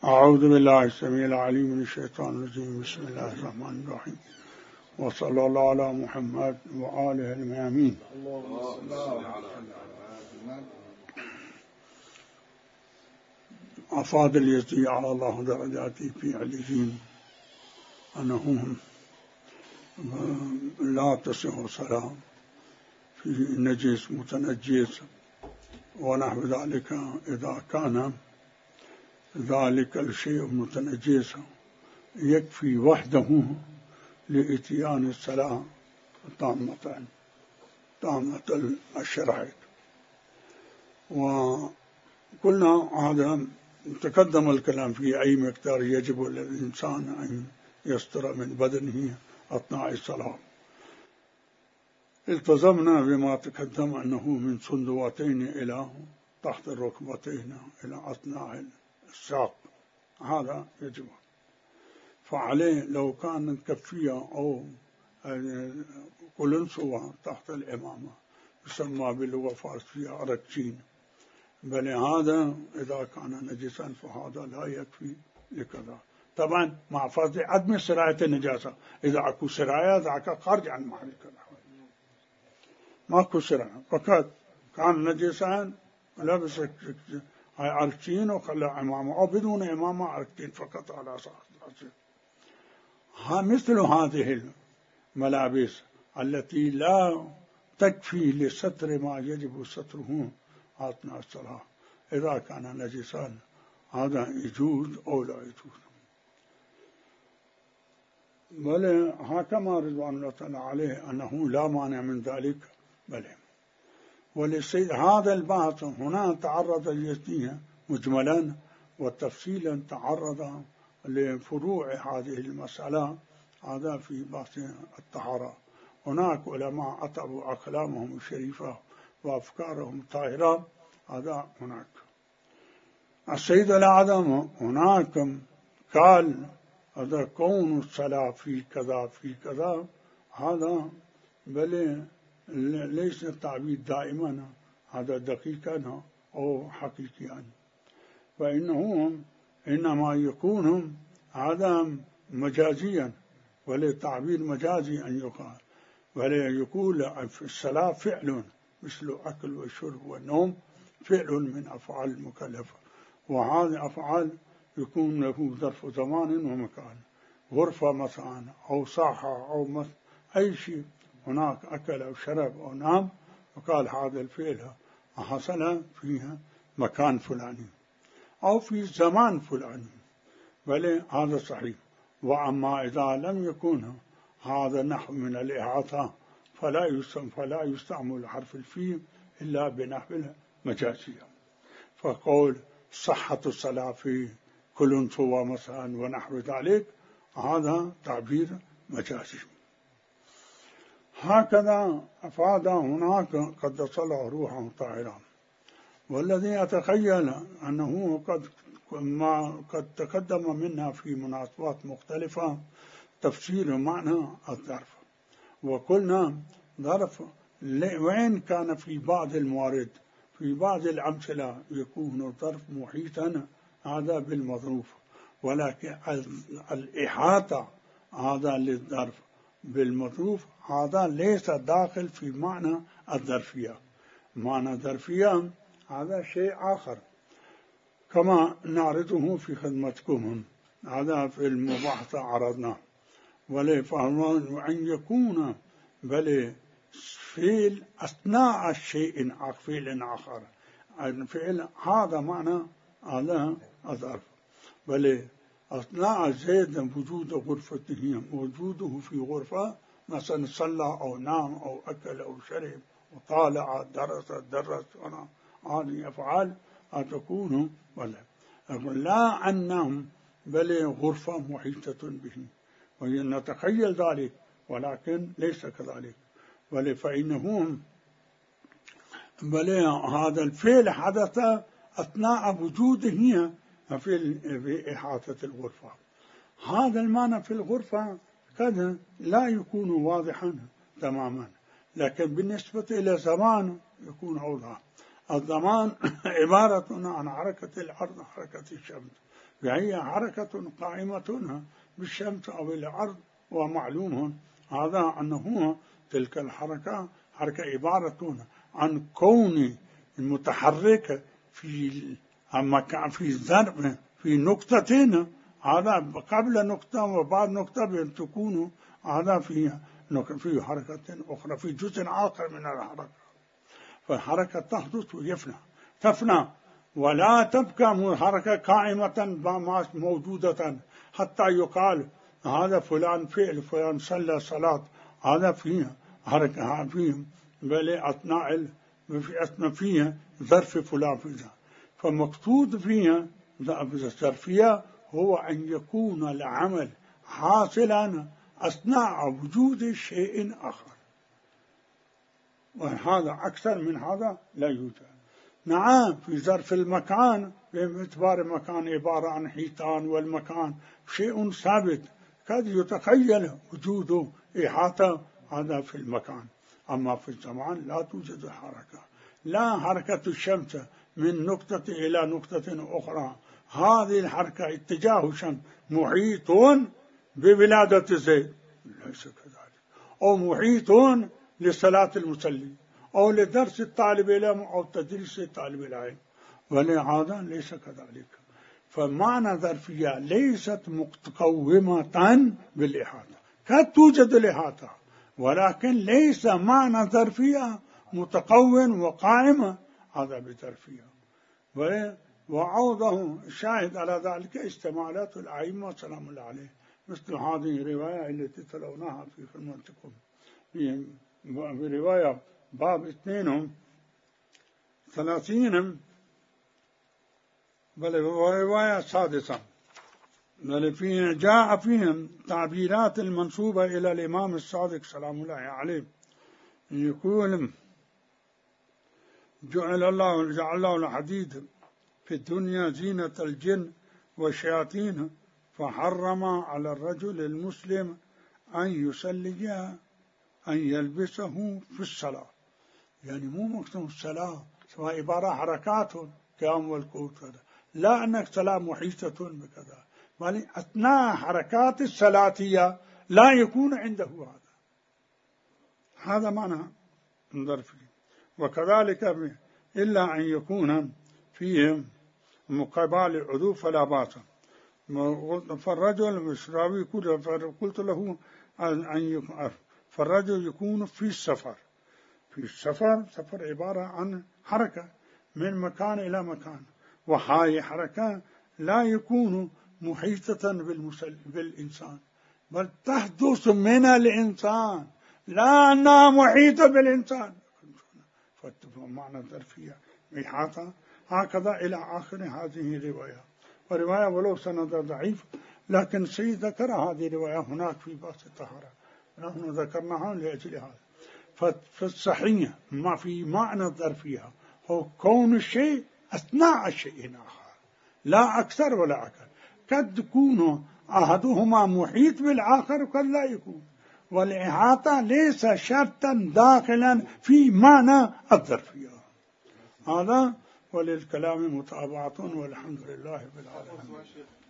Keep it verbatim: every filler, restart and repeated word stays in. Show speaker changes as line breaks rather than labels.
أعوذ بالله السميع العليم من الشيطان الرجيم. بسم الله الرحمن الرحيم، وصلى الله على محمد وآله الميامين. أفاد الذي على الله درجاته في عليين أنهم لا تصح صلاة في نجس متنجس ونحو ذلك إذا كان ذلك الشيء متنجس يكفي وحده لإتيان الصلاة تامة تامة الشرعية. وقلنا هذا تقدم الكلام في أي مقدار يجب للإنسان أن يستر من بدنه أثناء الصلاة. التزمنا بما تقدم أنه من صندوتين إلى تحت الركبتين إلى أثناء الساق، هذا يجب. فعليه لو كانت كفية أو قلنسوة تحت الإمامة يسمى باللغة الفارسية ركين، بل هذا إذا كان نجسا فهذا لا يكفي لكذا. طبعا مع فرض عدم سراية النجاسة، إذا أكو سراية ذاك خارج عن محل كذا، ماكو سراية فقط كان نجسا لبس عركين وخلى إمامة أو بدون إمامة عركين فقط على أساس. ها مثل هذه الملابس التي لا تكفي لستر ما يجب ستره أثناء الصلاة، إذا كان نجسا هذا يجوز أو لا يجوز. بل حكم رضوان الله تعالى عليه أنه لا مانع من ذلك. بل ولسيد هذا البحث هنا تعرض للجزئية مجملا، وتفصيلا تعرض لفروع هذه المسألة، هذا في بحث الطهارة. هناك علماء أتبوا أكلامهم الشريفة وأفكارهم طاهرة، هذا هناك. السيد الأعظم هناك قال هذا كون الصلاة في كذا في كذا، هذا بل ليس التعبير دائما هذا دقيقا أو حقيقيا، فإنه إنما يكون هذا مجازيا، وللتعبير مجازي أن يقال، ولا يقول في الصلاة فعل مثل أكل والشرب والنوم، فعل من أفعال المكلفة، وهذه أفعال يكون له ظرف زمان ومكان، غرفة مثلا أو ساحة أو مثل أي شيء هناك أكل أو شرب أو نام، وقال هذا الفعل حصل فيها مكان فلاني أو في زمان فلاني، بل هذا صحيح. وأما إذا لم يكن هذا نحو من الإحاطة فلا يستعمل فلا يستعمل حرف الفي إلا بنحو المجازية. فقول صحة الصلاة في كل سوى مثلا ونحو ذلك، هذا تعبير مجازي. هكذا أفاد هناك قد صلى روحه طاهرا. والذي يتخيل أنه قد ما قد تقدم منها في مناسبات مختلفة تفسير معنى الظرف، وقلنا ظرف وين كان في بعض الموارد في بعض الأمثلة يكون الظرف محيطا هذا بالمظروف، ولكن الإحاطة هذا للظرف بالمظروف هذا ليس داخل في معنى الظرفية. معنى الظرفية هذا شيء آخر كما نعرضه في خدمتكم، هذا في المباحثة عرضنا. ولفهم أن يكون بل فعل أثناء الشيء فعل آخر، الفعل هذا معنى هذا الظرف، بل أثناء زيد وجود غرفته وجوده في غرفة مثلا صلى أو نام أو أكل أو شرب وطالع درس درس هذه أفعال تكون ولا لا أنهم بل غرفة محيطة به، ونتخيل ذلك ولكن ليس كذلك. بل فإنه بل هذا الفعل حدث أثناء وجوده في إحاطة الغرفة. هذا المعنى في الغرفة قد لا يكون واضحا تماما، لكن بالنسبة إلى زمان يكون أوضح. الزمان عبارة عن حركة الأرض حركة الشمس، فهي حركة قائمة بالشمس أو الأرض. ومعلوم هذا أنه تلك الحركة حركة عبارة عن كون المتحرك في في ضرب في نقطتين، هذا قبل نقطة وبعد نقطة تكون هذا في في حركة أخرى في جزء آخر من الحركة. فالحركة تحدث ويفنى تفنى ولا تبقى حركة قائمة موجودة حتى يقال هذا فلان فعل فلان صلى صلاة، هذا فيه حركة فيه بل أثناء في أثناء فيه ظرف فلان فيه. فمقصود فيها الظرفية هو أن يكون العمل حاصلا أثناء وجود شيء آخر، وهذا أكثر من هذا لا يوجد. نعم في ظرف المكان باعتبار المكان عبارة عن حيطان، والمكان شيء ثابت قد يتخيل وجوده إحاطة هذا في المكان. أما في الزمان لا توجد حركة، لا حركة الشمس من نقطة إلى نقطة أخرى، هذه الحركة اتجاه الشمس محيط بولادة زيد ليس كذلك، أو محيط لصلاة المصلي أو لدرس الطالب العلم أو تدريس طالب العلم، ولهذا ليس كذلك. فمعنى ظرفية ليست مقومة بالإحاطة، قد توجد الإحاطة ولكن ليس معنى ظرفية متقوم وقائمة هذا بظرفية. وعوضه الشاهد على ذلك استعمالات الأئمة سلام الله عليه، مثل هذه الرواية التي تلوناها في خدمتكم في رواية باب اثنين ثلاثين بل رواية سادسة، بل فيه جاء فيهم تعبيرات المنسوبة إلى الإمام الصادق سلام الله عليه، يقول جعل الله جعل الله الحديد في الدنيا زينة الجن والشياطين، فحرم على الرجل المسلم أن يصلي أن يلبسه في الصلاة. يعني مو مقصود الصلاة سواء عبارة حركات قيام والقعود، لا أنك صلاة محيطة بكذا، بل أثناء حركات الصلاتية لا يكون عنده هذا. هذا معنى ظرفي. وكذلك إلا أن يكون فيه مقابل العذوب فلا باس. فالرجل مشراوي قلت له أن فالرجل يكون في السفر، في السفر سفر عبارة عن حركة من مكان إلى مكان، وهذه حركة لا يكون محيطة بالإنسان بل تحدث من الإنسان، لا أنها محيطة بالإنسان. معنى الظرفية إحاطة. هكذا إلى آخر هذه الرواية. ورواية ولو سند ضعيف لكن سيد ذكر هذه الرواية هناك في باب الطهارة، نحن ذكرناها لأجل هذا. فالصحيح ما في معنى الظرفية هو كون الشيء أثناء شيء آخر، لا أكثر ولا أقل. قد يكون أحدهما محيط بالآخر وقد لا يكون، والإحاطة ليس شرطا داخلا في معنى الظرفية. هذا وللكلام متابعة والحمد لله بالعالمين.